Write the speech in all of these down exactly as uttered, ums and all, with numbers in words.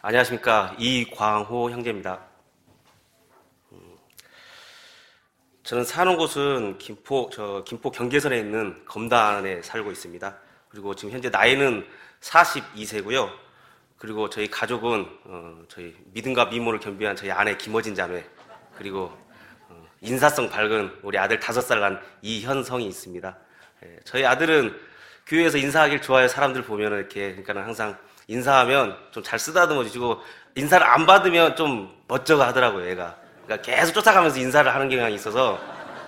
안녕하십니까. 이광호 형제입니다. 저는 사는 곳은 김포, 저, 김포 경계선에 있는 검단에 살고 있습니다. 그리고 지금 현재 나이는 사십이 세고요. 그리고 저희 가족은, 어, 저희 믿음과 미모를 겸비한 저희 아내 김어진 자매, 그리고, 어, 인사성 밝은 우리 아들 다섯 살 난 이현성이 있습니다. 예, 저희 아들은 교회에서 인사하길 좋아해 사람들 보면은 이렇게, 그러니까는 항상 인사하면 좀 잘 쓰다듬어 주시고, 인사를 안 받으면 좀 멋쩍어 하더라고요, 얘가. 그러니까 계속 쫓아가면서 인사를 하는 경향이 있어서,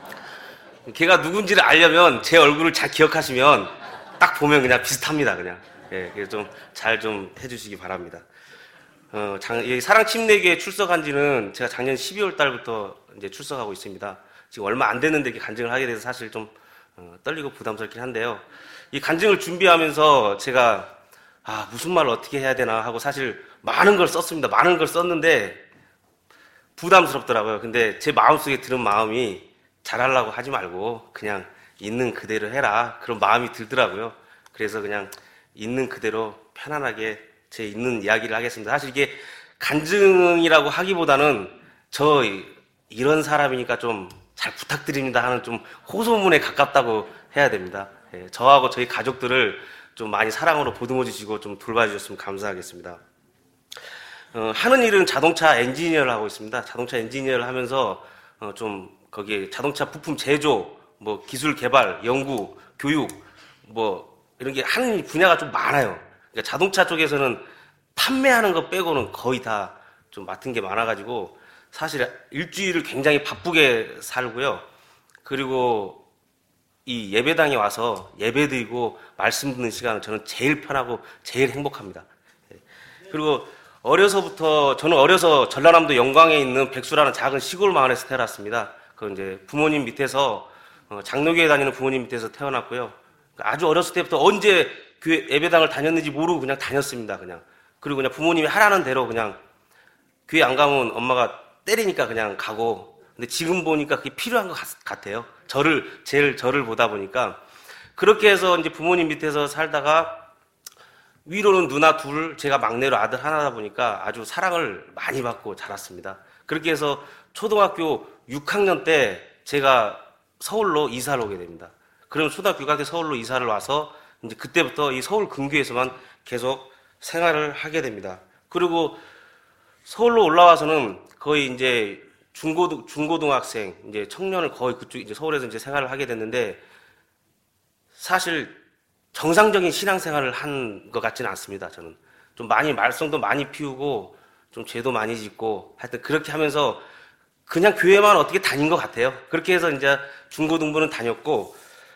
걔가 누군지를 알려면 제 얼굴을 잘 기억하시면 딱 보면 그냥 비슷합니다, 그냥. 예, 그래서 좀 잘 좀 해주시기 바랍니다. 어, 장, 이 사랑침례교에 출석한 지는 제가 작년 십이월 달부터 이제 출석하고 있습니다. 지금 얼마 안 됐는데 이렇게 간증을 하게 돼서 사실 좀 어, 떨리고 부담스럽긴 한데요. 이 간증을 준비하면서 제가 아, 무슨 말을 어떻게 해야 되나 하고 사실 많은 걸 썼습니다. 많은 걸 썼는데 부담스럽더라고요. 근데 제 마음속에 드는 마음이 잘하려고 하지 말고 그냥 있는 그대로 해라. 그런 마음이 들더라고요. 그래서 그냥 있는 그대로 편안하게 제 있는 이야기를 하겠습니다. 사실 이게 간증이라고 하기보다는 저 이런 사람이니까 좀 잘 부탁드립니다 하는 좀 호소문에 가깝다고 해야 됩니다. 예, 저하고 저희 가족들을 좀 많이 사랑으로 보듬어 주시고 좀 돌봐 주셨으면 감사하겠습니다. 어, 하는 일은 자동차 엔지니어를 하고 있습니다. 자동차 엔지니어를 하면서 어, 좀 거기에 자동차 부품 제조, 뭐 기술 개발, 연구, 교육, 뭐 이런 게 하는 분야가 좀 많아요. 그러니까 자동차 쪽에서는 판매하는 거 빼고는 거의 다 좀 맡은 게 많아가지고 사실 일주일을 굉장히 바쁘게 살고요. 그리고 이 예배당에 와서 예배 드리고 말씀 듣는 시간은 저는 제일 편하고 제일 행복합니다. 그리고 어려서부터 저는 어려서 전라남도 영광에 있는 백수라는 작은 시골 마을에서 태어났습니다. 그 이제 부모님 밑에서 장로교회 다니는 부모님 밑에서 태어났고요. 아주 어렸을 때부터 언제 교회 예배당을 다녔는지 모르고 그냥 다녔습니다. 그냥 그리고 그냥 부모님이 하라는 대로 그냥 교회 안 가면 엄마가 때리니까 그냥 가고. 근데 지금 보니까 그게 필요한 것 같아요. 저를 제일 저를 보다 보니까 그렇게 해서 이제 부모님 밑에서 살다가 위로는 누나 둘, 제가 막내로 아들 하나다 보니까 아주 사랑을 많이 받고 자랐습니다. 그렇게 해서 초등학교 육 학년 때 제가 서울로 이사를 오게 됩니다. 그러면 초등학교 육 학년 때 서울로 이사를 와서 이제 그때부터 이 서울 근교에서만 계속 생활을 하게 됩니다. 그리고 서울로 올라와서는 거의 이제 중고등, 중고등학생, 이제 청년을 거의 그쪽, 이제 서울에서 이제 생활을 하게 됐는데 사실 정상적인 신앙생활을 한 것 같지는 않습니다. 저는 좀 많이 말썽도 많이 피우고 좀 죄도 많이 짓고 하여튼 그렇게 하면서 그냥 교회만 어떻게 다닌 것 같아요. 그렇게 해서 이제 중고등부는 다녔고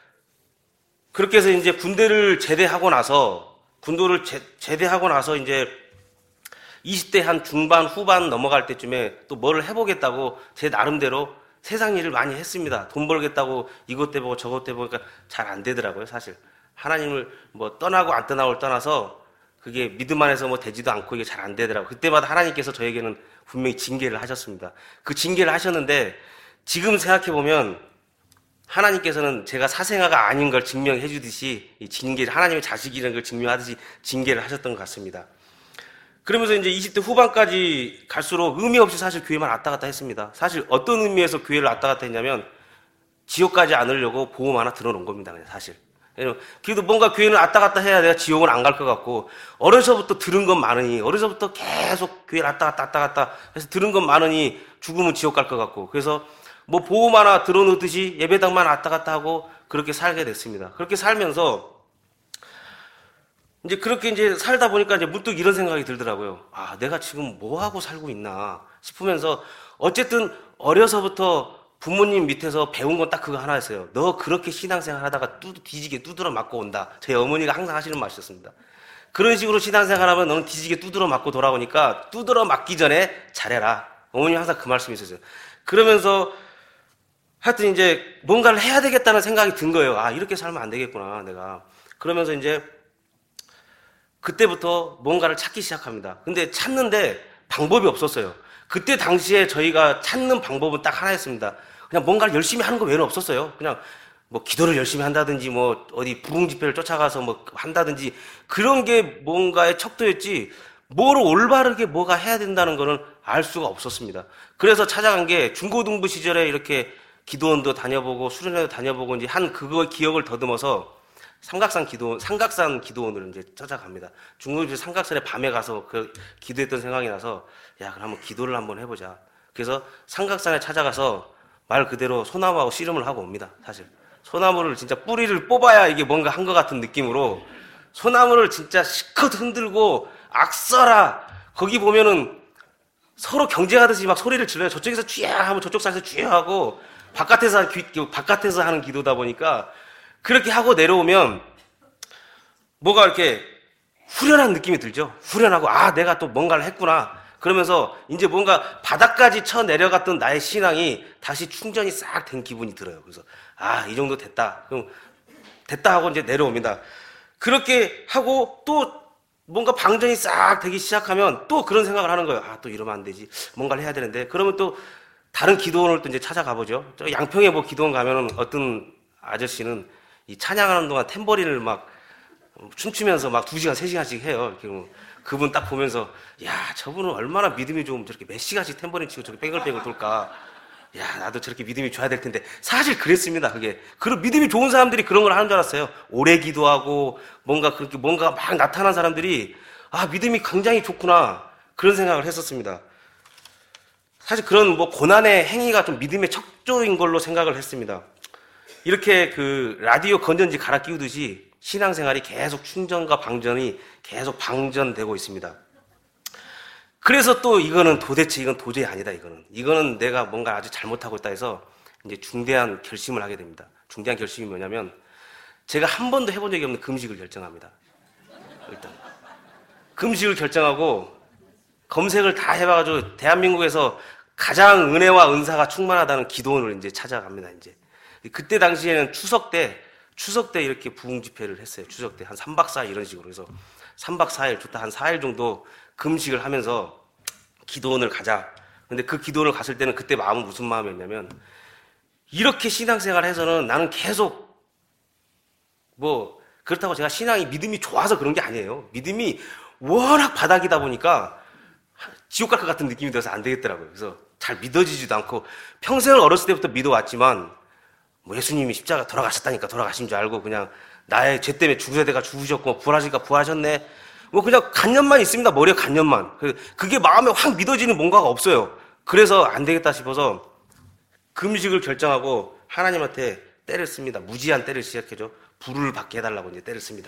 그렇게 해서 이제 군대를 제대하고 나서 군도를 제, 제대하고 나서 이제 이십 대 한 중반 후반 넘어갈 때쯤에 또 뭘 해보겠다고 제 나름대로 세상 일을 많이 했습니다. 돈 벌겠다고 이것 해보고 저것 해보니까 잘 안 되더라고요. 사실 하나님을 뭐 떠나고 안 떠나고를 떠나서 그게 믿음 안에서 뭐 되지도 않고 이게 잘 안 되더라고요. 그때마다 하나님께서 저에게는 분명히 징계를 하셨습니다. 그 징계를 하셨는데 지금 생각해보면 하나님께서는 제가 사생아가 아닌 걸 증명해 주듯이 이 징계를, 하나님의 자식이라는 걸 증명하듯이 징계를 하셨던 것 같습니다. 그러면서 이제 이십 대 후반까지 갈수록 의미 없이 사실 교회만 왔다 갔다 했습니다. 사실 어떤 의미에서 교회를 왔다 갔다 했냐면 지옥 가지 않으려고 보험 하나 들어놓은 겁니다. 그냥 사실. 그래도 뭔가 교회는 왔다 갔다 해야 내가 지옥은 안 갈 것 같고 어려서부터 들은 건 많으니 어려서부터 계속 교회를 왔다 갔다 왔다 갔다 해서 들은 건 많으니 죽으면 지옥 갈 것 같고 그래서 뭐 보험 하나 들어놓듯이 예배당만 왔다 갔다 하고 그렇게 살게 됐습니다. 그렇게 살면서 이제 그렇게 이제 살다 보니까 이제 문득 이런 생각이 들더라고요. 아, 내가 지금 뭐 하고 살고 있나 싶으면서 어쨌든 어려서부터 부모님 밑에서 배운 건 딱 그거 하나였어요. 너 그렇게 신앙생활 하다가 뚜, 뒤지게 두드러 맞고 온다. 저희 어머니가 항상 하시는 말이었습니다. 그런 식으로 신앙생활 하면 너는 뒤지게 두드러 맞고 돌아오니까 두드러 맞기 전에 잘해라. 어머니 항상 그 말씀이 있었어요. 그러면서 하여튼 이제 뭔가를 해야 되겠다는 생각이 든 거예요. 아, 이렇게 살면 안 되겠구나, 내가. 그러면서 이제 그때부터 뭔가를 찾기 시작합니다. 근데 찾는데 방법이 없었어요. 그때 당시에 저희가 찾는 방법은 딱 하나였습니다. 그냥 뭔가를 열심히 하는 거 외에는 없었어요. 그냥 뭐 기도를 열심히 한다든지 뭐 어디 부흥 집회를 쫓아가서 뭐 한다든지 그런 게 뭔가의 척도였지 뭘 올바르게 뭐가 해야 된다는 거는 알 수가 없었습니다. 그래서 찾아간 게 중고등부 시절에 이렇게 기도원도 다녀보고 수련회도 다녀보고 이제 한 그거 기억을 더듬어서 삼각산 기도원, 삼각산 기도원을 이제 찾아갑니다. 중고등부 삼각산에 밤에 가서 그 기도했던 생각이 나서 야, 그럼 한번 기도를 한번 해보자. 그래서 삼각산에 찾아가서 말 그대로 소나무하고 씨름을 하고 옵니다. 사실 소나무를 진짜 뿌리를 뽑아야 이게 뭔가 한 것 같은 느낌으로 소나무를 진짜 실컷 흔들고 악써라. 거기 보면은 서로 경쟁하듯이 막 소리를 질러요. 저쪽에서 쥐야 하면 저쪽 사에서 쥐야 하고 바깥에서 바깥에서 하는 기도다 보니까 그렇게 하고 내려오면 뭐가 이렇게 후련한 느낌이 들죠. 후련하고 아 내가 또 뭔가를 했구나. 그러면서 이제 뭔가 바닥까지 쳐 내려갔던 나의 신앙이 다시 충전이 싹 된 기분이 들어요. 그래서 아 이 정도 됐다. 그럼 됐다 하고 이제 내려옵니다. 그렇게 하고 또 뭔가 방전이 싹 되기 시작하면 또 그런 생각을 하는 거예요. 아, 또 이러면 안 되지. 뭔가를 해야 되는데. 그러면 또 다른 기도원을 또 이제 찾아가 보죠. 저 양평에 뭐 기도원 가면은 어떤 아저씨는 이 찬양하는 동안 탬버린을 막 춤추면서 막 두 시간, 세 시간씩 해요. 이렇게 그분 딱 보면서 야, 저분은 얼마나 믿음이 좋으면 저렇게 몇 시간씩 탬버린 치고 저렇게 뱅글뱅글 돌까. 야, 나도 저렇게 믿음이 좋아야 될 텐데. 사실 그랬습니다, 그게. 그런 믿음이 좋은 사람들이 그런 걸 하는 줄 알았어요. 오래 기도하고, 뭔가 그렇게, 뭔가 막 나타난 사람들이, 아, 믿음이 굉장히 좋구나. 그런 생각을 했었습니다. 사실 그런 뭐 고난의 행위가 좀 믿음의 척조인 걸로 생각을 했습니다. 이렇게 그 라디오 건전지 갈아 끼우듯이 신앙생활이 계속 충전과 방전이 계속 방전되고 있습니다. 그래서 또 이거는 도대체 이건 도저히 아니다, 이거는. 이거는 내가 뭔가 아주 잘못하고 있다 해서 이제 중대한 결심을 하게 됩니다. 중대한 결심이 뭐냐면 제가 한 번도 해본 적이 없는 금식을 결정합니다. 일단. 금식을 결정하고 검색을 다 해봐가지고 대한민국에서 가장 은혜와 은사가 충만하다는 기도원을 이제 찾아갑니다, 이제. 그때 당시에는 추석 때, 추석 때 이렇게 부흥 집회를 했어요. 추석 때 한 삼 박 사 일 이런 식으로. 그래서 삼 박 사 일, 좋다 한 사 일 정도 금식을 하면서 기도원을 가자. 근데 그 기도원을 갔을 때는 그때 마음은 무슨 마음이었냐면 이렇게 신앙생활을 해서는 나는 계속 뭐 그렇다고 제가 신앙이 믿음이 좋아서 그런 게 아니에요. 믿음이 워낙 바닥이다 보니까 지옥 갈 것 같은 느낌이 들어서 안 되겠더라고요. 그래서 잘 믿어지지도 않고 평생을 어렸을 때부터 믿어왔지만 뭐 예수님이 십자가 돌아가셨다니까 돌아가신 줄 알고 그냥 나의 죄 때문에 죽으셔야 돼가 죽으셨고 부활하시니까 부활하셨네. 뭐 그냥 간념만 있습니다. 머리에 간념만. 그게 마음에 확 믿어지는 뭔가가 없어요. 그래서 안 되겠다 싶어서 금식을 결정하고 하나님한테 때를 씁니다. 무지한 때를 시작해줘. 불을 받게 해달라고 이제 때를 씁니다.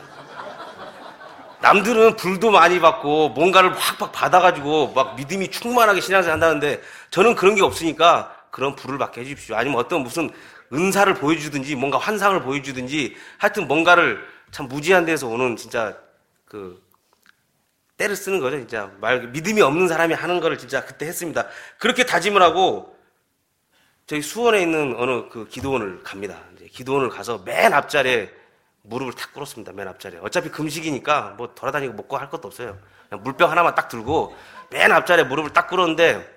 남들은 불도 많이 받고 뭔가를 확확 받아가지고 막 믿음이 충만하게 신앙생활 한다는데 저는 그런 게 없으니까 그런 불을 받게 해주십시오. 아니면 어떤 무슨 은사를 보여주든지 뭔가 환상을 보여주든지 하여튼 뭔가를 참 무지한 데서 오는 진짜 그 때를 쓰는 거죠. 진짜 말 믿음이 없는 사람이 하는 거를 진짜 그때 했습니다. 그렇게 다짐을 하고 저희 수원에 있는 어느 그 기도원을 갑니다. 이제 기도원을 가서 맨 앞자리에 무릎을 탁 꿇었습니다. 맨 앞자리에. 어차피 금식이니까 뭐 돌아다니고 먹고 할 것도 없어요. 그냥 물병 하나만 딱 들고 맨 앞자리에 무릎을 딱 꿇었는데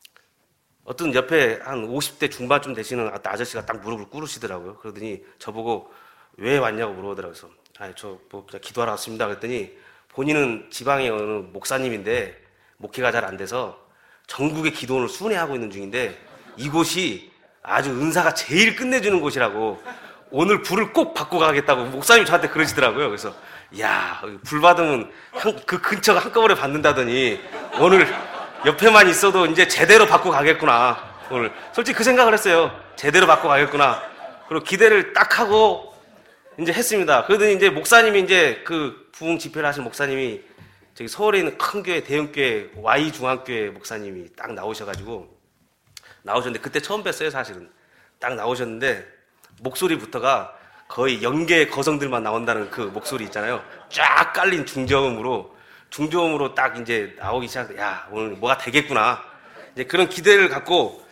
어떤 옆에 한 오십 대 중반쯤 되시는 아저씨가 딱 무릎을 꿇으시더라고요. 그러더니 저보고 왜 왔냐고 물어보더라고요. 그래서 아니 저 뭐 그냥 기도하러 왔습니다. 그랬더니 본인은 지방의 어느 목사님인데 목회가 잘 안 돼서 전국의 기도원을 순회하고 있는 중인데 이곳이 아주 은사가 제일 끝내주는 곳이라고 오늘 불을 꼭 받고 가겠다고 목사님이 저한테 그러시더라고요. 그래서 야, 불 받으면 한, 그 근처가 한꺼번에 받는다더니 오늘 옆에만 있어도 이제 제대로 받고 가겠구나. 오늘 솔직히 그 생각을 했어요. 제대로 받고 가겠구나. 그리고 기대를 딱 하고 이제 했습니다. 그러더니 이제 목사님이 이제 그 부흥 집회를 하신 목사님이 저기 서울에 있는 큰 교회, 대형 교회, 와이 중앙교회 목사님이 딱 나오셔가지고 나오셨는데 그때 처음 뵀어요, 사실은. 딱 나오셨는데 목소리부터가 거의 연계 거성들만 나온다는 그 목소리 있잖아요. 쫙 깔린 중저음으로 중저음으로 딱 이제 나오기 시작해. 야, 오늘 뭐가 되겠구나. 이제 그런 기대를 갖고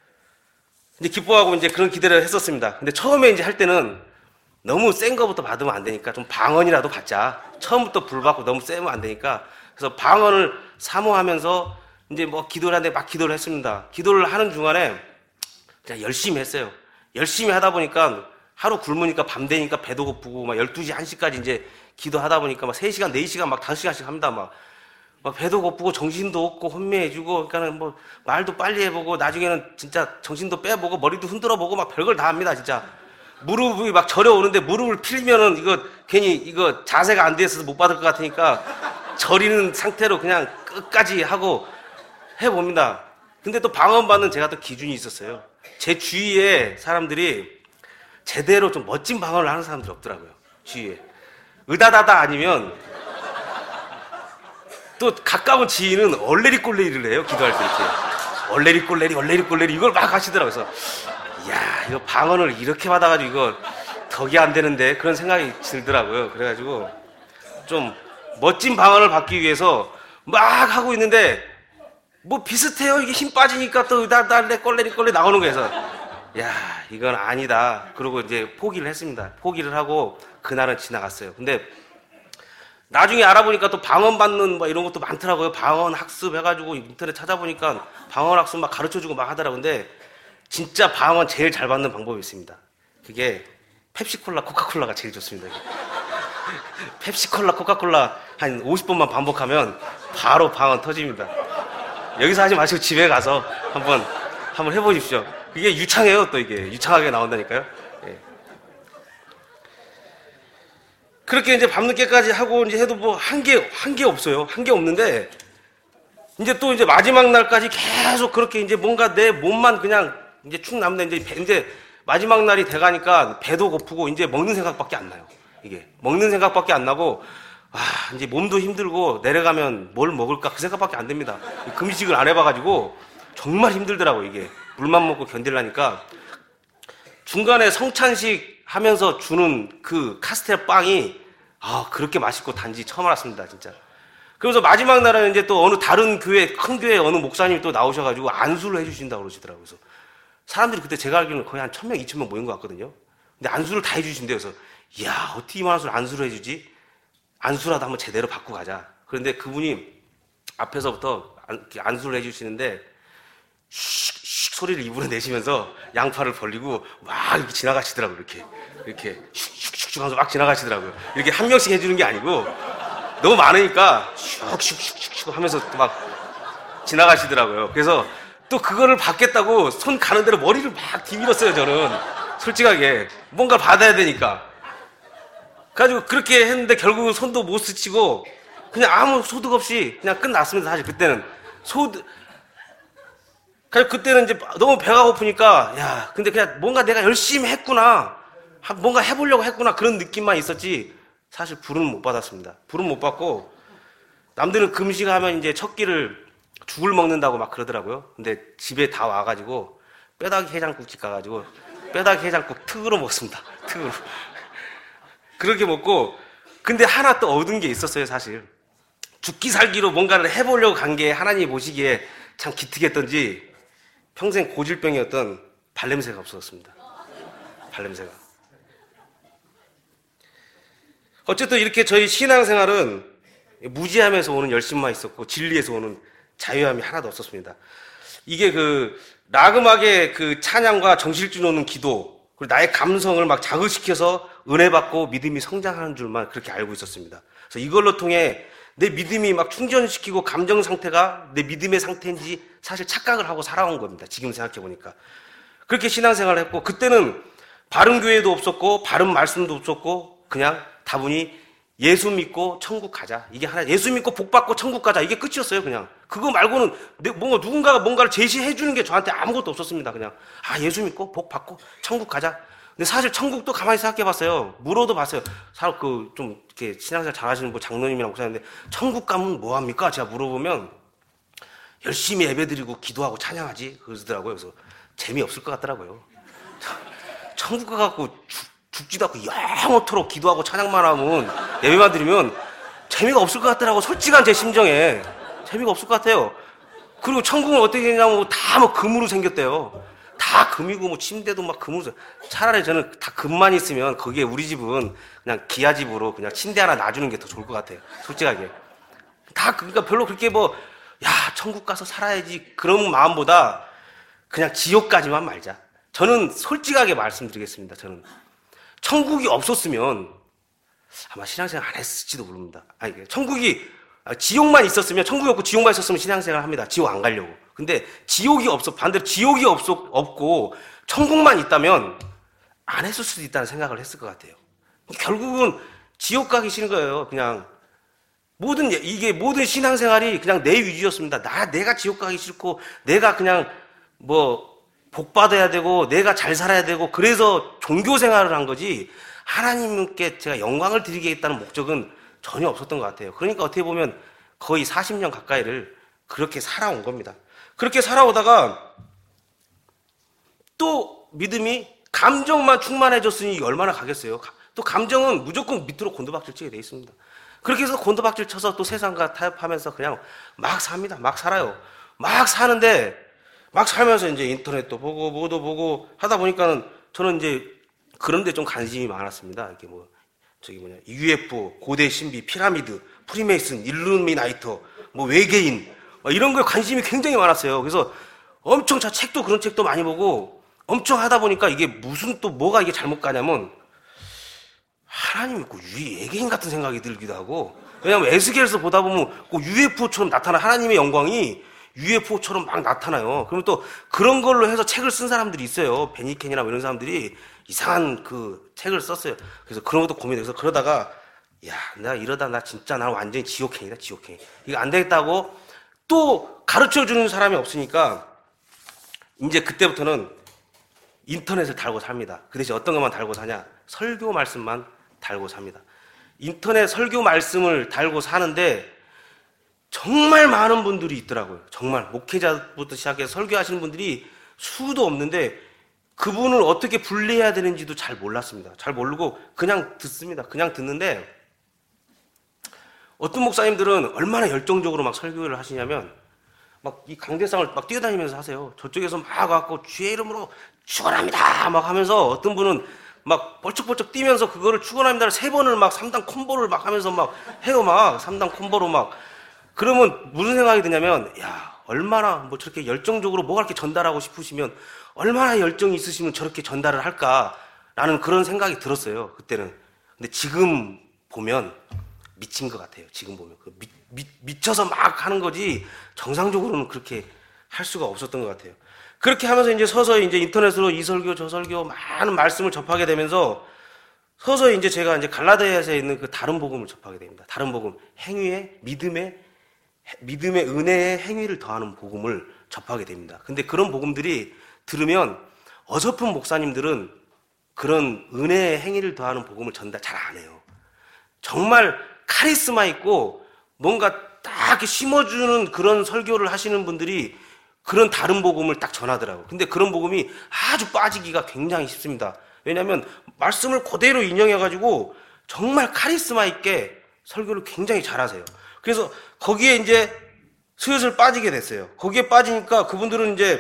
이제 기뻐하고 이제 그런 기대를 했었습니다. 근데 처음에 이제 할 때는 너무 센 거부터 받으면 안 되니까 좀 방언이라도 받자. 처음부터 불 받고 너무 세면 안 되니까. 그래서 방언을 사모하면서 이제 뭐 기도를 하는데 막 기도를 했습니다. 기도를 하는 중간에 그냥 열심히 했어요. 열심히 하다 보니까 하루 굶으니까 밤 되니까 배도 고프고 막 열두 시, 한 시까지 이제 기도하다 보니까 막 세 시간, 네 시간 막 다섯 시간씩 합니다. 막 막 배도 고프고 정신도 없고 혼미해지고, 그러니까는 뭐 말도 빨리 해보고 나중에는 진짜 정신도 빼보고 머리도 흔들어보고 막 별걸 다 합니다, 진짜. 무릎이 막 저려오는데 무릎을 필면은 이거 괜히 이거 자세가 안 돼 있어서 못 받을 것 같으니까 저리는 상태로 그냥 끝까지 하고 해봅니다. 근데 또 방언받는 제가 또 기준이 있었어요. 제 주위에 사람들이 제대로 좀 멋진 방언을 하는 사람들이 없더라고요, 주위에. 으다다다 아니면 또 가까운 지인은 얼레리 꼴레리를 해요, 기도할 때 이렇게. 얼레리 꼴레리, 얼레리 꼴레리 이걸 막 하시더라고요. 그래서 이야, 이거 방언을 이렇게 받아가지고 이거 덕이 안 되는데 그런 생각이 들더라고요. 그래가지고 좀 멋진 방언을 받기 위해서 막 하고 있는데 뭐 비슷해요. 이게 힘 빠지니까 또 으다다레 꼴레리 꼴레리 나오는 거에서 야, 이건 아니다. 그러고 이제 포기를 했습니다. 포기를 하고 그날은 지나갔어요. 근데 나중에 알아보니까 또 방언 받는 뭐 이런 것도 많더라고요. 방언 학습 해가지고 인터넷 찾아보니까 방언 학습 막 가르쳐주고 막 하더라고요. 근데 진짜 방언 제일 잘 받는 방법이 있습니다. 그게 펩시콜라, 코카콜라가 제일 좋습니다. 펩시콜라, 코카콜라 한 오십 번만 반복하면 바로 방언 터집니다. 여기서 하지 마시고 집에 가서 한번 한번 해보십시오. 이게 유창해요. 또 이게 유창하게 나온다니까요. 예. 그렇게 이제 밤늦게까지 하고 이제 해도 뭐 한 게 한 게 없어요. 한 게 없는데 이제 또 이제 마지막 날까지 계속 그렇게 이제 뭔가 내 몸만 그냥 이제 축 남는데 이제 배, 이제 마지막 날이 돼가니까 배도 고프고 이제 먹는 생각밖에 안 나요. 이게 먹는 생각밖에 안 나고 아 이제 몸도 힘들고 내려가면 뭘 먹을까 그 생각밖에 안 됩니다. 금식을 안 해봐가지고 정말 힘들더라고. 이게 물만 먹고 견딜라니까 중간에 성찬식 하면서 주는 그 카스텔 빵이 아 그렇게 맛있고 단지 처음 알았습니다, 진짜. 그래서 마지막 날에는 이제 또 어느 다른 교회 큰 교회 어느 목사님이 또 나오셔가지고 안수를 해주신다고 그러시더라고요. 그래서 사람들이 그때 제가 알기로는 거의 한 천 명, 이천 명 모인 것 같거든요. 근데 안수를 다 해주신대요. 그래서 이야 어떻게 이만한 수를 안수를 해주지? 안수라도 한번 제대로 받고 가자. 그런데 그분이 앞에서부터 안, 안수를 해주시는데 슉슉 소리를 입으로 내시면서 양팔을 벌리고 막 이렇게 지나가시더라고요. 이렇게 이렇게 슉슉슉 하면서 막 지나가시더라고요. 이렇게 한 명씩 해주는 게 아니고 너무 많으니까 슉슉슉슉 하면서 막 지나가시더라고요. 그래서 또 그거를 받겠다고 손 가는 대로 머리를 막 뒤밀었어요. 저는 솔직하게 뭔가 받아야 되니까. 그래가지고 그렇게 했는데 결국은 손도 못 스치고 그냥 아무 소득 없이 그냥 끝났습니다. 사실 그때는 소득 그래서 그때는 이제 너무 배가 고프니까 야 근데 그냥 뭔가 내가 열심히 했구나, 뭔가 해보려고 했구나 그런 느낌만 있었지 사실 불은 못 받았습니다. 불은 못 받고 남들은 금식하면 이제 첫 끼를 죽을 먹는다고 막 그러더라고요. 근데 집에 다 와가지고 뼈다귀 해장국집 가가지고 뼈다귀 해장국 특으로 먹습니다. 특으로. 그렇게 먹고 근데 하나 또 얻은 게 있었어요. 사실 죽기 살기로 뭔가를 해보려고 간 게 하나님이 보시기에 참 기특했던지 평생 고질병이었던 발냄새가 없어졌습니다. 발냄새가. 어쨌든 이렇게 저희 신앙생활은 무지함에서 오는 열심만 있었고 진리에서 오는 자유함이 하나도 없었습니다. 이게 그 락음악의 그 찬양과 정실줄 오는 기도 그리고 나의 감성을 막 자극시켜서 은혜 받고 믿음이 성장하는 줄만 그렇게 알고 있었습니다. 그래서 이걸로 통해 내 믿음이 막 충전시키고 감정 상태가 내 믿음의 상태인지 사실 착각을 하고 살아온 겁니다. 지금 생각해 보니까. 그렇게 신앙생활을 했고 그때는 바른 교회도 없었고 바른 말씀도 없었고 그냥 다분히 예수 믿고 천국 가자. 이게 하나, 예수 믿고 복 받고 천국 가자. 이게 끝이었어요, 그냥. 그거 말고는 뭔가 누군가가 뭔가를 제시해 주는 게 저한테 아무것도 없었습니다, 그냥. 아, 예수 믿고 복 받고 천국 가자. 근데 사실 천국도 가만히 생각해 봤어요. 물어도 봤어요. 사실 그, 좀, 이렇게 신앙생활 잘 하시는 뭐 장로님이랑 목사님인데, 천국 가면 뭐 합니까? 제가 물어보면, 열심히 예배드리고 기도하고 찬양하지. 그러더라고요. 그래서 재미없을 것 같더라고요. 천국 가갖고 죽, 죽지도 않고 영원토록 기도하고 찬양만 하면 예배만 드리면 재미가 없을 것 같더라고. 솔직한 제 심정에 재미가 없을 것 같아요. 그리고 천국은 어떻게 되냐면 다 뭐 금으로 생겼대요. 다 금이고 뭐 침대도 막 금으로. 차라리 저는 다 금만 있으면 거기에 우리 집은 그냥 기아집으로 그냥 침대 하나 놔주는 게 더 좋을 것 같아요. 솔직하게. 다 그러니까 별로 그렇게 뭐 야 천국 가서 살아야지 그런 마음보다 그냥 지옥까지만 말자. 저는 솔직하게 말씀드리겠습니다. 저는 천국이 없었으면 아마 신앙생활 안 했을지도 모릅니다. 아니, 천국이 지옥만 있었으면, 천국이 없고 지옥만 있었으면 신앙생활 합니다. 지옥 안 가려고. 근데 지옥이 없어, 반대로 지옥이 없어, 없고 천국만 있다면 안 했을 수도 있다는 생각을 했을 것 같아요. 결국은 지옥 가기 싫은 거예요. 그냥 모든, 이게 모든 신앙생활이 그냥 내 위주였습니다. 나, 내가 지옥 가기 싫고, 내가 그냥 뭐 복 받아야 되고, 내가 잘 살아야 되고, 그래서 종교 생활을 한 거지, 하나님께 제가 영광을 드리겠다는 목적은 전혀 없었던 것 같아요. 그러니까 어떻게 보면 거의 사십 년 가까이를 그렇게 살아온 겁니다. 그렇게 살아오다가 또 믿음이 감정만 충만해졌으니 얼마나 가겠어요. 또 감정은 무조건 밑으로 곤두박질 치게 돼 있습니다. 그렇게 해서 곤두박질 쳐서 또 세상과 타협하면서 그냥 막 삽니다. 막 살아요. 막 사는데, 막 살면서 이제 인터넷도 보고 뭐도 보고 하다 보니까는 저는 이제 그런데 좀 관심이 많았습니다. 이렇게 뭐 저기 뭐냐 유에프오, 고대 신비, 피라미드, 프리메이슨, 일루미나이터, 뭐 외계인 이런 거에 관심이 굉장히 많았어요. 그래서 엄청 자 책도 그런 책도 많이 보고 엄청 하다 보니까 이게 무슨 또 뭐가 이게 잘못 가냐면 하나님 있고 외계인 같은 생각이 들기도 하고, 왜냐하면 에스겔에서 보다 보면 유에프오처럼 나타나 하나님의 영광이 유에프오처럼 막 나타나요. 그러면 또 그런 걸로 해서 책을 쓴 사람들이 있어요. 베니켄이나 이런 사람들이 이상한 그 책을 썼어요. 그래서 그런 것도 고민해서 그러다가 야, 내가 이러다 나 진짜 나 완전히 지옥행이다, 지옥행. 이거 안 되겠다고 또 가르쳐 주는 사람이 없으니까 이제 그때부터는 인터넷을 달고 삽니다. 그 대신 어떤 것만 달고 사냐? 설교 말씀만 달고 삽니다. 인터넷 설교 말씀을 달고 사는데 정말 많은 분들이 있더라고요. 정말 목회자부터 시작해서 설교하시는 분들이 수도 없는데 그분을 어떻게 분리해야 되는지도 잘 몰랐습니다. 잘 모르고 그냥 듣습니다. 그냥 듣는데 어떤 목사님들은 얼마나 열정적으로 막 설교를 하시냐면 막 이 강대상을 막 뛰어다니면서 하세요. 저쪽에서 막 와갖고 주의 이름으로 축원합니다 막 하면서, 어떤 분은 막 벌쩍벌쩍 뛰면서 그거를 축원합니다를 세 번을 막 삼 단 콤보를 막 하면서 막 해요. 막 삼 단 콤보로 막. 그러면 무슨 생각이 드냐면, 야, 얼마나 뭐 저렇게 열정적으로 뭐가 이렇게 전달하고 싶으시면 얼마나 열정이 있으시면 저렇게 전달을 할까라는 그런 생각이 들었어요. 그때는. 근데 지금 보면 미친 것 같아요. 지금 보면 그 미, 미, 미쳐서 막 하는 거지 정상적으로는 그렇게 할 수가 없었던 것 같아요. 그렇게 하면서 이제 서서히 이제 인터넷으로 이 설교 저 설교 많은 말씀을 접하게 되면서 서서히 이제 제가 이제 갈라디아서에 있는 그 다른 복음을 접하게 됩니다. 다른 복음, 행위의 믿음의 믿음의 은혜의 행위를 더하는 복음을 접하게 됩니다. 근데 그런 복음들이 들으면 어설픈 목사님들은 그런 은혜의 행위를 더하는 복음을 전달 잘 안 해요. 정말 카리스마 있고 뭔가 딱 이렇게 심어주는 그런 설교를 하시는 분들이 그런 다른 복음을 딱 전하더라고요. 근데 그런 복음이 아주 빠지기가 굉장히 쉽습니다. 왜냐하면 말씀을 그대로 인용해가지고 정말 카리스마 있게 설교를 굉장히 잘하세요. 그래서 거기에 이제 슬슬 빠지게 됐어요. 거기에 빠지니까 그분들은 이제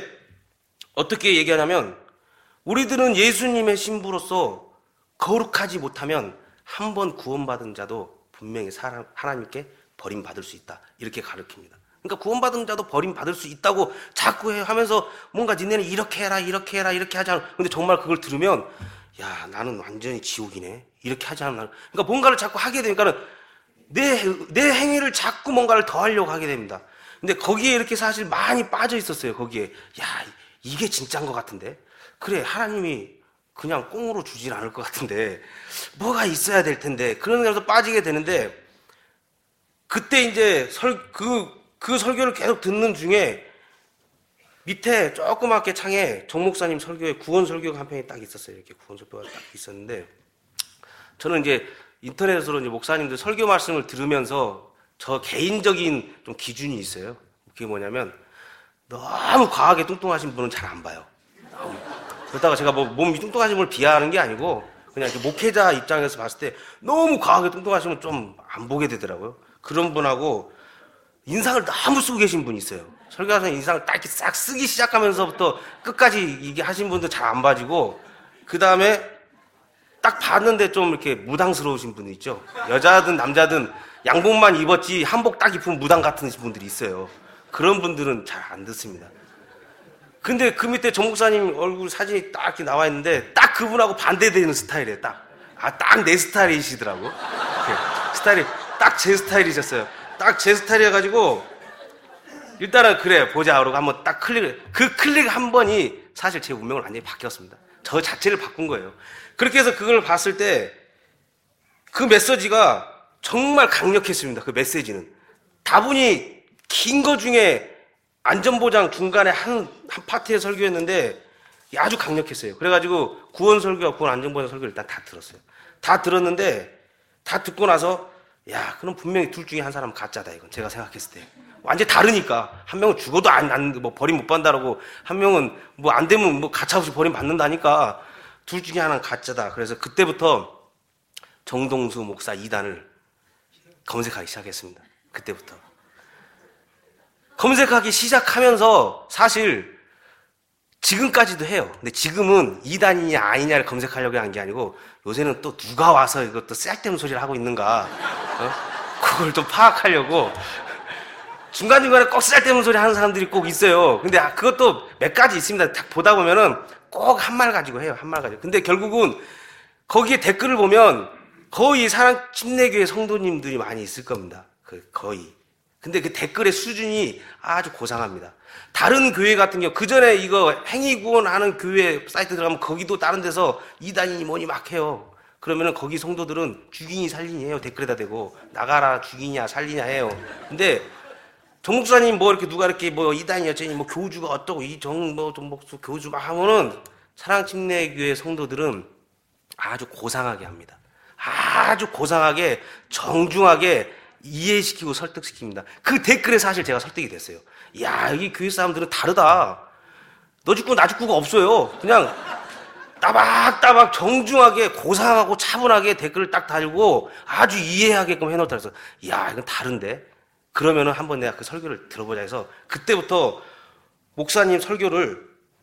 어떻게 얘기하냐면, 우리들은 예수님의 신부로서 거룩하지 못하면 한 번 구원받은 자도 분명히 사람, 하나님께 버림받을 수 있다. 이렇게 가르칩니다. 그러니까 구원받은 자도 버림받을 수 있다고 자꾸 해 하면서 뭔가 니네는 이렇게 해라, 이렇게 해라, 이렇게 하지 않아. 근데 정말 그걸 들으면, 야, 나는 완전히 지옥이네. 이렇게 하지 않아. 그러니까 뭔가를 자꾸 하게 되니까는 내, 내 행위를 자꾸 뭔가를 더 하려고 하게 됩니다. 근데 거기에 이렇게 사실 많이 빠져 있었어요. 거기에. 야, 이게 진짜인 것 같은데. 그래, 하나님이 그냥 꽁으로 주질 않을 것 같은데 뭐가 있어야 될 텐데. 그런 데서 빠지게 되는데, 그때 이제 설, 그, 그 설교를 계속 듣는 중에 밑에 조그맣게 창에 정 목사님 설교에 구원 설교가 한 편이 딱 있었어요. 이렇게 구원 설교가 딱 있었는데, 저는 이제 인터넷으로 이제 목사님들 설교 말씀을 들으면서 저 개인적인 좀 기준이 있어요. 그게 뭐냐면, 너무 과하게 뚱뚱하신 분은 잘 안 봐요. 너무. 그렇다가 제가 뭐 몸이 뚱뚱하신 분을 비하하는 게 아니고, 그냥 이렇게 목회자 입장에서 봤을 때 너무 과하게 뚱뚱하시면 좀 안 보게 되더라고요. 그런 분하고 인상을 너무 쓰고 계신 분이 있어요. 설교하시는 인상을 딱 이렇게 싹 쓰기 시작하면서부터 끝까지 이게 하신 분도 잘 안 봐지고, 그 다음에 딱 봤는데 좀 이렇게 무당스러우신 분이 있죠. 여자든 남자든 양복만 입었지 한복 딱 입으면 무당 같은 분들이 있어요. 그런 분들은 잘 안 듣습니다. 근데 그 밑에 정 목사님 얼굴 사진이 딱 이렇게 나와 있는데 딱 그분하고 반대되는 스타일이에요. 딱. 아, 딱 내 스타일이시더라고. 스타일이 딱 제 스타일이셨어요. 딱 제 스타일이어가지고 일단은 그래 보자 그러고 한번 딱 클릭, 그 클릭 한 번이 사실 제 운명을 완전히 바뀌었습니다. 저 자체를 바꾼 거예요. 그렇게 해서 그걸 봤을 때 그 메시지가 정말 강력했습니다. 그 메시지는 다분히 긴 거 중에 안전보장 중간에 한, 한 파트의 설교였는데 아주 강력했어요. 그래가지고 구원 설교와 구원 안전보장 설교를 일단 다 들었어요. 다 들었는데 다 듣고 나서 야, 그럼 분명히 둘 중에 한 사람은 가짜다 이건 제가 생각했을 때 완전히 다르니까 한 명은 죽어도 안, 안, 뭐 버림 못 받는다라고 한 명은 뭐 안 되면 뭐 가차없이 버림 받는다니까 둘 중에 하나는 가짜다. 그래서 그때부터 정동수 목사 이단을 검색하기 시작했습니다. 그때부터 검색하기 시작하면서 사실 지금까지도 해요. 근데 지금은 이단이냐 아니냐를 검색하려고 한 게 아니고 요새는 또 누가 와서 이것도 쓸데없는 소리를 하고 있는가 어? 그걸 좀 파악하려고 중간중간에 꼭 쓸데없는 소리 하는 사람들이 꼭 있어요. 근데 그것도 몇 가지 있습니다. 딱 보다 보면은 꼭 한 말 가지고 해요. 한 말 가지고. 근데 결국은 거기에 댓글을 보면 거의 사랑 침례교회 성도님들이 많이 있을 겁니다. 그 거의. 근데 그 댓글의 수준이 아주 고상합니다. 다른 교회 같은 경우 그 전에 이거 행위구원하는 교회 사이트 들어가면 거기도 다른 데서 이단이니 뭐니 막 해요. 그러면은 거기 성도들은 죽이니 살리니 해요. 댓글에다 대고 나가라 죽이냐 살리냐 해요. 근데 정 목사님 뭐 이렇게 누가 이렇게 뭐 이단이 어쩌니 뭐 교주가 어떠고 이정뭐 정목수 교주 막 하면은 사랑침례교회 성도들은 아주 고상하게 합니다. 아주 고상하게 정중하게 이해시키고 설득시킵니다. 그 댓글에 사실 제가 설득이 됐어요. 야, 이 교회 사람들은 다르다. 너 죽고 나 죽고가 없어요. 그냥 따박따박 정중하게 고상하고 차분하게 댓글을 딱 달고 아주 이해하게끔 해놓다 해서 야, 이건 다른데? 그러면은 한번 내가 그 설교를 들어보자 해서 그때부터 목사님 설교를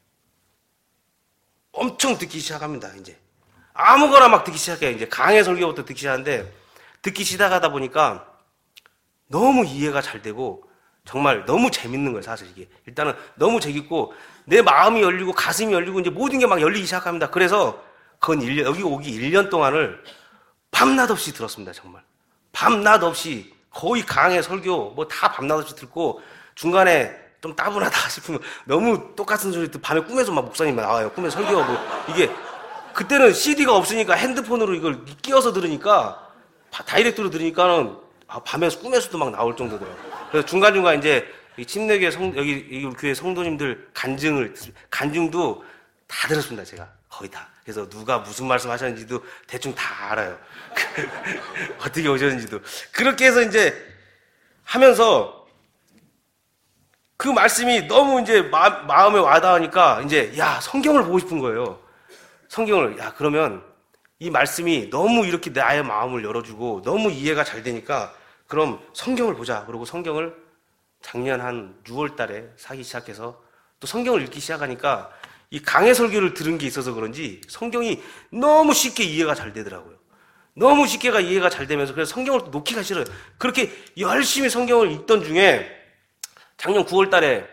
엄청 듣기 시작합니다. 이제 아무거나 막 듣기 시작해요. 이제 강의 설교부터 듣기 시작하는데 듣기 시작하다 보니까 너무 이해가 잘 되고 정말 너무 재밌는 거예요. 사실 이게 일단은 너무 재밌고 내 마음이 열리고 가슴이 열리고 이제 모든 게 막 열리기 시작합니다. 그래서 그건 일 년, 여기 오기 일 년 동안을 밤낮 없이 들었습니다. 정말 밤낮 없이 거의 강의 설교 뭐 다 밤낮 없이 듣고 중간에 좀 따분하다 싶으면 너무 똑같은 소리 듣 밤에 꿈에서 막 목사님 나와요. 꿈에 설교 뭐 이게 그때는 씨디가 없으니까 핸드폰으로 이걸 끼워서 들으니까 다이렉트로 들으니까는 아, 밤에 꿈에서도 막 나올 정도더라고요. 그래서 중간중간 이제 이 침례교회 성, 여기, 이 교회 성도님들 간증을, 간증도 다 들었습니다, 제가. 거의 다. 그래서 누가 무슨 말씀 하셨는지도 대충 다 알아요. 어떻게 오셨는지도. 그렇게 해서 이제 하면서 그 말씀이 너무 이제 마, 마음에 와닿으니까 이제 야, 성경을 보고 싶은 거예요. 성경을. 야, 그러면 이 말씀이 너무 이렇게 나의 마음을 열어주고 너무 이해가 잘 되니까 그럼 성경을 보자. 그러고 성경을 작년 한 유월 달에 사기 시작해서 또 성경을 읽기 시작하니까 이 강해 설교를 들은 게 있어서 그런지 성경이 너무 쉽게 이해가 잘 되더라고요. 너무 쉽게가 이해가 잘 되면서 그래서 성경을 또 놓기가 싫어요. 그렇게 열심히 성경을 읽던 중에 작년 구월 달에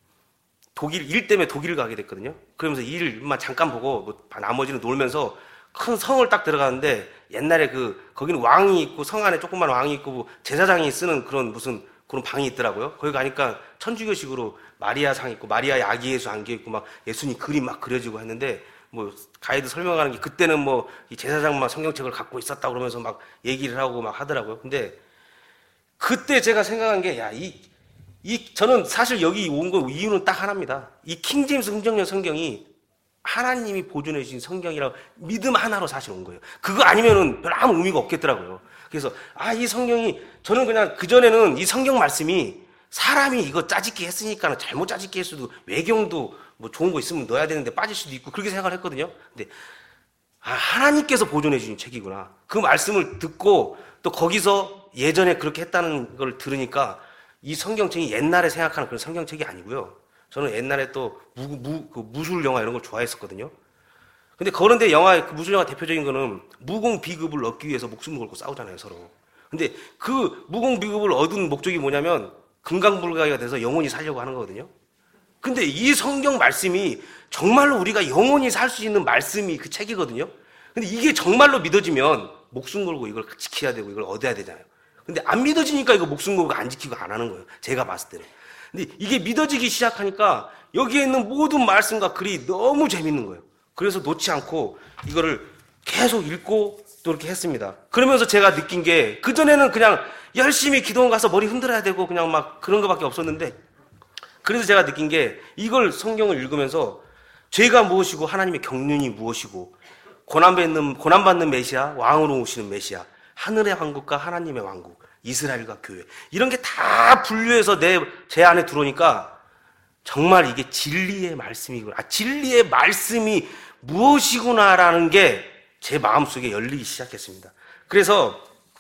독일, 일 때문에 독일을 가게 됐거든요. 그러면서 일만 잠깐 보고 뭐 나머지는 놀면서 큰 성을 딱 들어가는데 옛날에 그 거기는 왕이 있고 성 안에 조그만 왕이 있고 뭐 제사장이 쓰는 그런 무슨 그런 방이 있더라고요. 거기 가니까 천주교식으로 마리아 상 있고 마리아의 아기 예수 안겨 있고 막 예수님 그림 막 그려지고 했는데 뭐 가이드 설명하는 게 그때는 뭐 이 제사장만 성경책을 갖고 있었다 그러면서 막 얘기를 하고 막 하더라고요. 근데 그때 제가 생각한 게 야, 이, 이 저는 사실 여기 온 거 이유는 딱 하나입니다. 이 킹제임스 흥정령 성경이 하나님이 보존해 주신 성경이라고 믿음 하나로 사실 온 거예요. 그거 아니면은 별 아무 의미가 없겠더라고요. 그래서 아, 이 성경이 저는 그냥 그전에는 이 성경 말씀이 사람이 이거 짜집기 했으니까 잘못 짜집기 했어도 외경도 뭐 좋은 거 있으면 넣어야 되는데 빠질 수도 있고 그렇게 생각을 했거든요. 근데 아, 하나님께서 보존해 주신 책이구나. 그 말씀을 듣고 또 거기서 예전에 그렇게 했다는 걸 들으니까 이 성경책이 옛날에 생각하는 그런 성경책이 아니고요. 저는 옛날에 또 무, 무, 그 무술 영화 이런 걸 좋아했었거든요. 근데 그런데 영화, 그 무술 영화 대표적인 거는 무공 비급을 얻기 위해서 목숨을 걸고 싸우잖아요, 서로. 근데 그 무공 비급을 얻은 목적이 뭐냐면 금강불가가 돼서 영원히 살려고 하는 거거든요. 근데 이 성경 말씀이 정말로 우리가 영원히 살 수 있는 말씀이 그 책이거든요. 근데 이게 정말로 믿어지면 목숨 걸고 이걸 지켜야 되고 이걸 얻어야 되잖아요. 근데 안 믿어지니까 이거 목숨 걸고 안 지키고 안 하는 거예요. 제가 봤을 때는. 근데 이게 믿어지기 시작하니까 여기에 있는 모든 말씀과 글이 너무 재밌는 거예요. 그래서 놓지 않고 이거를 계속 읽고 또 이렇게 했습니다. 그러면서 제가 느낀 게 그전에는 그냥 열심히 기도원 가서 머리 흔들어야 되고 그냥 막 그런 거밖에 없었는데, 그래서 제가 느낀 게 이걸 성경을 읽으면서 죄가 무엇이고 하나님의 경륜이 무엇이고 고난받는, 고난받는 메시아, 왕으로 오시는 메시아, 하늘의 왕국과 하나님의 왕국, 이스라엘과 교회, 이런 게 다 분류해서 내, 제 안에 들어오니까 정말 이게 진리의 말씀이구나. 아, 진리의 말씀이 무엇이구나라는 게 제 마음속에 열리기 시작했습니다. 그래서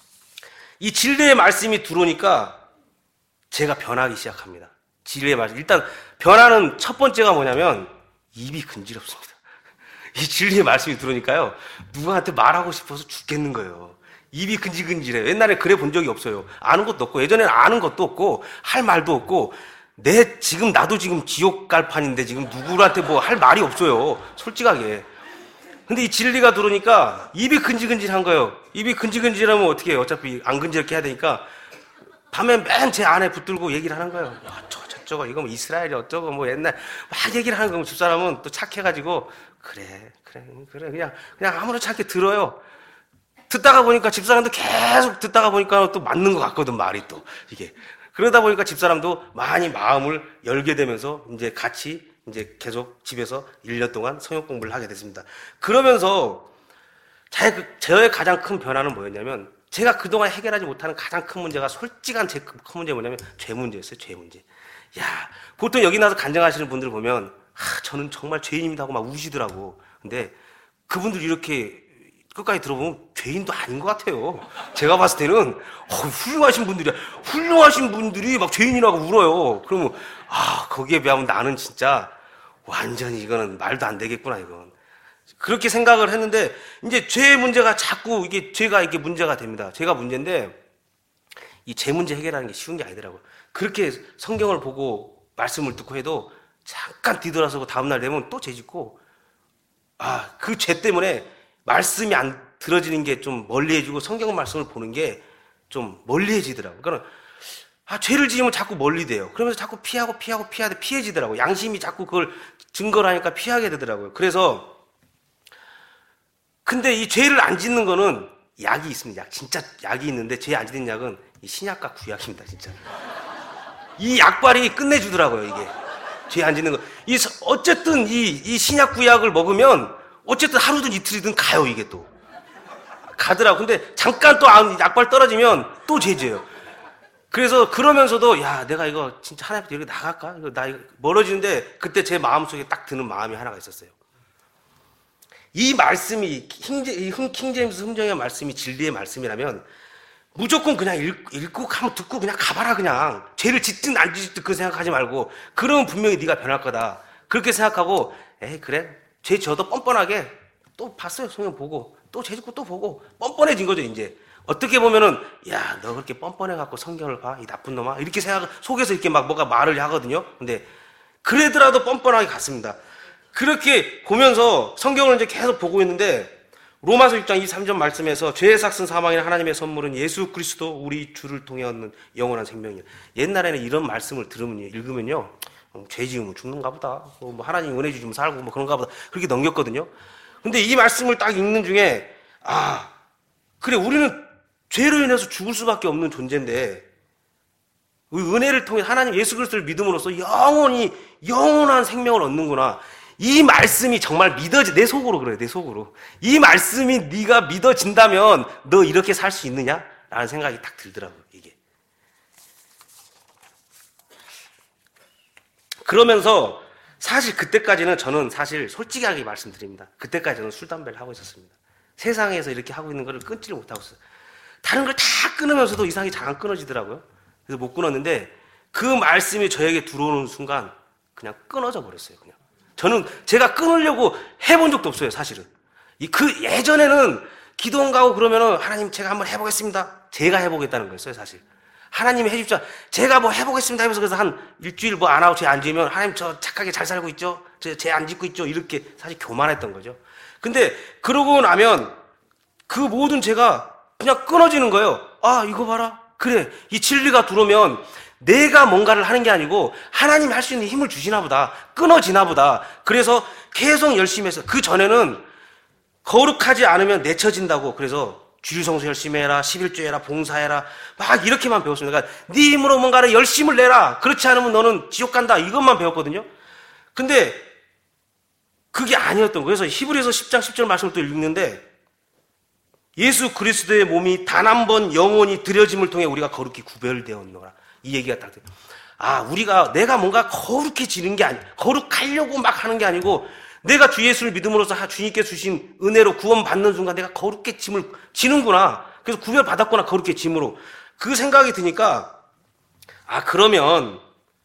이 진리의 말씀이 들어오니까 제가 변하기 시작합니다. 진리의 말씀. 일단 변하는 첫 번째가 뭐냐면 입이 근지럽습니다. 이 진리의 말씀이 들어오니까요, 누구한테 말하고 싶어서 죽겠는 거예요. 입이 근질근질해요. 옛날에 그래 본 적이 없어요. 아는 것도 없고, 예전에는 아는 것도 없고, 할 말도 없고, 내, 지금, 나도 지금 지옥 갈 판인데, 지금 누구한테 뭐 할 말이 없어요. 솔직하게. 근데 이 진리가 들어오니까 입이 근질근질한 거예요. 입이 근질근질하면 어떻게 해요? 어차피 안 근질게 해야 되니까, 밤에 맨 제 안에 붙들고 얘기를 하는 거예요. 어쩌고 저쩌고, 이거 뭐 이스라엘이 어쩌고, 뭐 옛날, 막 얘기를 하는 거예요. 집사람은 또 착해가지고, 그래, 그래, 그래, 그냥, 그냥 아무렇지 않게 들어요. 듣다가 보니까 집사람도 계속 듣다가 보니까 또 맞는 것 같거든, 말이 또, 이게. 그러다 보니까 집사람도 많이 마음을 열게 되면서 이제 같이 이제 계속 집에서 일 년 동안 성역 공부를 하게 됐습니다. 그러면서 제, 저의 가장 큰 변화는 뭐였냐면, 제가 그동안 해결하지 못하는 가장 큰 문제가, 솔직한 제 큰 문제가 뭐냐면 죄 문제였어요. 죄 문제. 야, 보통 여기 나서 간증하시는 분들 보면, 아, 저는 정말 죄인입니다 하고 막 우시더라고. 근데 그분들 이렇게 끝까지 들어보면 죄인도 아닌 것 같아요. 제가 봤을 때는 어, 훌륭하신 분들이야. 훌륭하신 분들이 막 죄인이라고 울어요. 그러면 아, 거기에 비하면 나는 진짜 완전히 이거는 말도 안 되겠구나, 이건. 그렇게 생각을 했는데, 이제 죄의 문제가 자꾸 이게 죄가 이게 문제가 됩니다. 죄가 문제인데 이 죄 문제 해결하는 게 쉬운 게 아니더라고요. 그렇게 성경을 보고 말씀을 듣고 해도 잠깐 뒤돌아서고 다음날 되면 또 죄 짓고, 아, 그 죄 때문에 말씀이 안 들어지는 게 좀 멀리해지고 성경 말씀을 보는 게 좀 멀리해지더라고요. 그러니까 아, 죄를 지으면 자꾸 멀리 돼요. 그러면서 자꾸 피하고 피하고 피하되 피해지더라고요. 양심이 자꾸 그걸 증거를 하니까 피하게 되더라고요. 그래서 근데 이 죄를 안 짓는 거는 약이 있습니다. 약, 진짜 약이 있는데 죄 안 짓는 약은 이 신약과 구약입니다, 진짜. 이 약발이 끝내주더라고요, 이게. 죄 안 짓는 거. 이 어쨌든 이, 이 신약 구약을 먹으면 어쨌든 하루든 이틀이든 가요, 이게 또. 가더라고. 근데 잠깐 또 약발 떨어지면 또 죄지어요. 그래서 그러면서도, 야, 내가 이거 진짜 하나님께 이렇게 나갈까? 이거 나 이거 멀어지는데, 그때 제 마음속에 딱 드는 마음이 하나가 있었어요. 이 말씀이, 킹제임스 흥정의 말씀이 진리의 말씀이라면, 무조건 그냥 읽, 읽고 가면 듣고 그냥 가봐라, 그냥. 죄를 짓든 안 짓든 그 생각하지 말고, 그러면 분명히 네가 변할 거다. 그렇게 생각하고, 에이, 그래. 죄 져도 뻔뻔하게 또 봤어요. 성경 보고. 또 죄 짓고 또 보고. 뻔뻔해진 거죠, 이제. 어떻게 보면은, 야, 너 그렇게 뻔뻔해갖고 성경을 봐? 이 나쁜 놈아? 이렇게 생각, 속에서 이렇게 막 뭐가 말을 하거든요? 근데, 그래더라도 뻔뻔하게 갔습니다. 그렇게 보면서 성경을 이제 계속 보고 있는데, 로마서 육 장 이십삼 절 말씀에서 죄의 삭슨 사망이나 하나님의 선물은 예수 그리스도 우리 주를 통해 얻는 영원한 생명이에요. 옛날에는 이런 말씀을 들으면요, 읽으면요, 어, 죄 지으면 죽는가 보다. 뭐 하나님 은혜 주시면 살고 뭐 그런가 보다. 그렇게 넘겼거든요. 근데 이 말씀을 딱 읽는 중에, 아, 그래, 우리는 죄로 인해서 죽을 수밖에 없는 존재인데, 은혜를 통해 하나님 예수 그리스도를 믿음으로써 영원히, 영원한 생명을 얻는구나. 이 말씀이 정말 믿어지, 내 속으로 그래요, 내 속으로. 이 말씀이 네가 믿어진다면 너 이렇게 살 수 있느냐? 라는 생각이 딱 들더라고요, 이게. 그러면서 사실 그때까지는 저는 사실 솔직하게 말씀드립니다. 그때까지는 술, 담배를 하고 있었습니다. 세상에서 이렇게 하고 있는 거를 끊지를 못하고 있어요. 다른 걸 다 끊으면서도 이상하게 잘 안 끊어지더라고요. 그래서 못 끊었는데 그 말씀이 저에게 들어오는 순간 그냥 끊어져 버렸어요, 그냥. 저는 제가 끊으려고 해본 적도 없어요, 사실은. 이 그 예전에는 기도원 가고 그러면은 하나님 제가 한번 해보겠습니다. 제가 해보겠다는 거였어요, 사실. 하나님이 해주십시오. 제가 뭐 해보겠습니다 하면서 그래서 한 일주일 뭐 안 하고 죄 안 지으면 하나님 저 착하게 잘 살고 있죠? 저 죄 안 짓고 있죠? 이렇게 사실 교만했던 거죠. 근데 그러고 나면 그 모든 죄가 그냥 끊어지는 거예요. 아, 이거 봐라. 그래, 이 진리가 들어오면 내가 뭔가를 하는 게 아니고 하나님이 할 수 있는 힘을 주시나 보다, 끊어지나 보다. 그래서 계속 열심히 해서, 그 전에는 거룩하지 않으면 내쳐진다고, 그래서 주일성수 열심히 해라, 십일조 해라, 봉사해라, 막 이렇게만 배웠습니다. 그러니까 네 힘으로 뭔가를 열심을 내라, 그렇지 않으면 너는 지옥 간다, 이것만 배웠거든요. 근데 그게 아니었던 거예요. 그래서 히브리서 십 장 십 절 말씀을 또 읽는데, 예수 그리스도의 몸이 단 한 번 영원히 드려짐을 통해 우리가 거룩히 구별되었노라, 이 얘기가 딱 돼요. 아, 우리가, 내가 뭔가 거룩해지는 게 아니, 거룩하려고 막 하는 게 아니고, 내가 주 예수를 믿음으로써 주님께 주신 은혜로 구원받는 순간 내가 거룩해짐을 지는구나. 그래서 구별받았구나, 거룩해짐으로. 그 생각이 드니까, 아, 그러면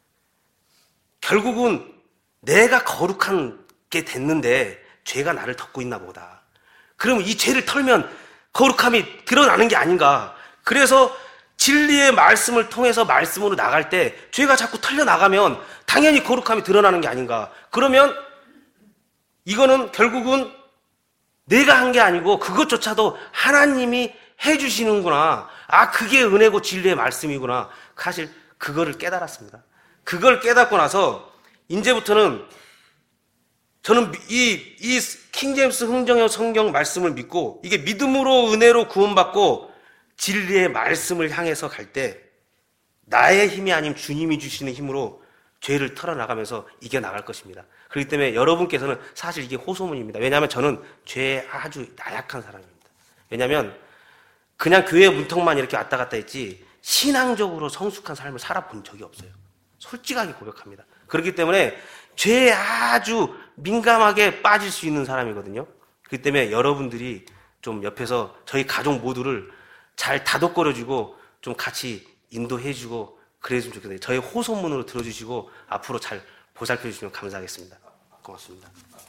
결국은 내가 거룩하게 됐는데 죄가 나를 덮고 있나 보다. 그러면 이 죄를 털면 거룩함이 드러나는 게 아닌가. 그래서 진리의 말씀을 통해서 말씀으로 나갈 때 죄가 자꾸 털려나가면 당연히 거룩함이 드러나는 게 아닌가. 그러면 이거는 결국은 내가 한 게 아니고 그것조차도 하나님이 해주시는구나. 아, 그게 은혜고 진리의 말씀이구나. 사실 그거를 깨달았습니다. 그걸 깨닫고 나서 이제부터는 저는 이, 이 킹제임스 흥정형 성경 말씀을 믿고, 이게 믿음으로 은혜로 구원받고 진리의 말씀을 향해서 갈 때 나의 힘이 아닌 주님이 주시는 힘으로 죄를 털어나가면서 이겨나갈 것입니다. 그렇기 때문에 여러분께서는 사실 이게 호소문입니다. 왜냐하면 저는 죄에 아주 나약한 사람입니다. 왜냐하면 그냥 교회 문턱만 이렇게 왔다 갔다 했지 신앙적으로 성숙한 삶을 살아본 적이 없어요. 솔직하게 고백합니다. 그렇기 때문에 죄에 아주 민감하게 빠질 수 있는 사람이거든요. 그렇기 때문에 여러분들이 좀 옆에서 저희 가족 모두를 잘 다독거려주고 좀 같이 인도해주고 그래주면 좋겠네요. 저희 호소문으로 들어주시고 앞으로 잘 보살펴주시면 감사하겠습니다. 고맙습니다.